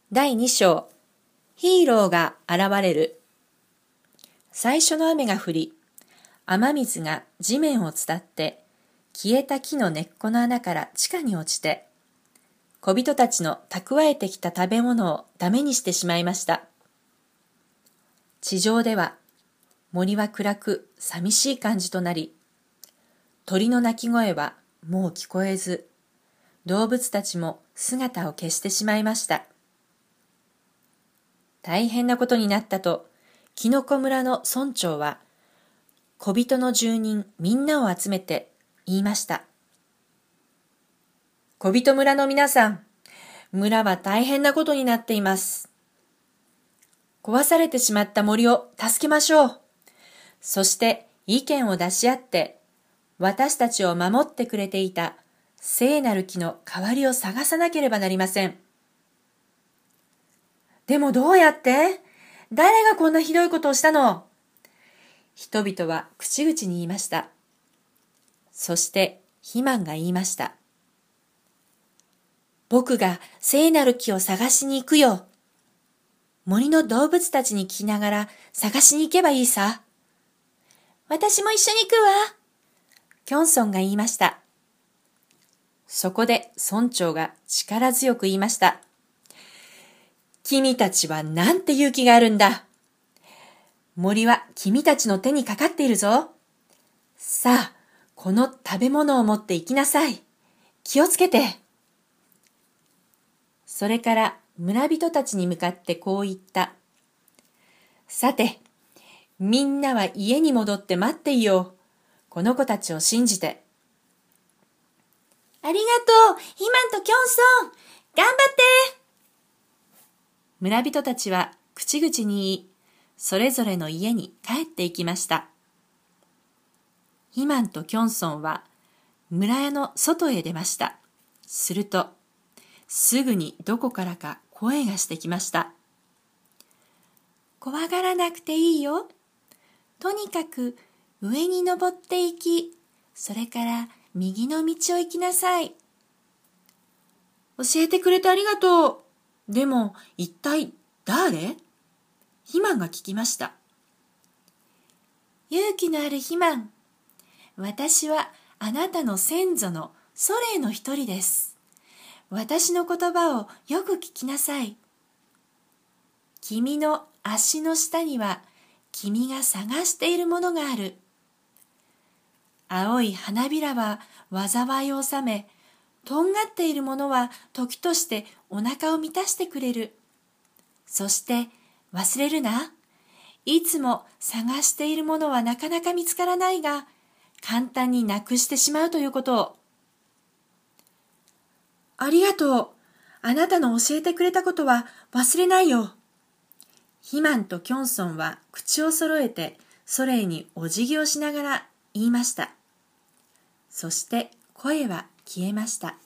第2章、ヒーローが現れる。最初の雨が降り、雨水が地面を伝って、消えた木の根っこの穴から地下に落ちて、小人たちの蓄えてきた食べ物をダメにしてしまいました。地上では、森は暗く寂しい感じとなり、鳥の鳴き声はもう聞こえず、動物たちも姿を消してしまいました。大変なことになったと、きのこ村の村長は、小人の住人みんなを集めて言いました。小人村の皆さん、村は大変なことになっています。壊されてしまった森を助けましょう。そして意見を出し合って、私たちを守ってくれていた聖なる木の代わりを探さなければなりません。でもどうやって？誰がこんなひどいことをしたの？人々は口々に言いました。そしてヒマンが言いました。僕が聖なる木を探しに行くよ。森の動物たちに聞きながら探しに行けばいいさ。私も一緒に行くわ。キョンソンが言いました。そこで村長が力強く言いました。君たちはなんて勇気があるんだ。森は君たちの手にかかっているぞ。さあ、この食べ物を持って行きなさい。気をつけて。それから村人たちに向かってこう言った。さて、みんなは家に戻って待っていよう。この子たちを信じて。ありがとう、ヒマンとキョンソン。頑張って。村人たちは口々に言い、それぞれの家に帰っていきました。ヒマンとキョンソンは村屋の外へ出ました。すると、すぐにどこからか声がしてきました。怖がらなくていいよ。とにかく上に登っていき、それから右の道を行きなさい。教えてくれてありがとう。でも、一体誰？ヒマンが聞きました。勇気のあるヒマン。私はあなたの先祖の祖霊の一人です。私の言葉をよく聞きなさい。君の足の下には君が探しているものがある。青い花びらは災いを収め、とんがっているものは時としてお腹を満たしてくれる。そして忘れるな。いつも探しているものはなかなか見つからないが、簡単になくしてしまうということを。ありがとう。あなたの教えてくれたことは忘れないよ。ヒマンとキョンソンは口を揃えてソレイにお辞儀をしながら言いました。そして声は消えました。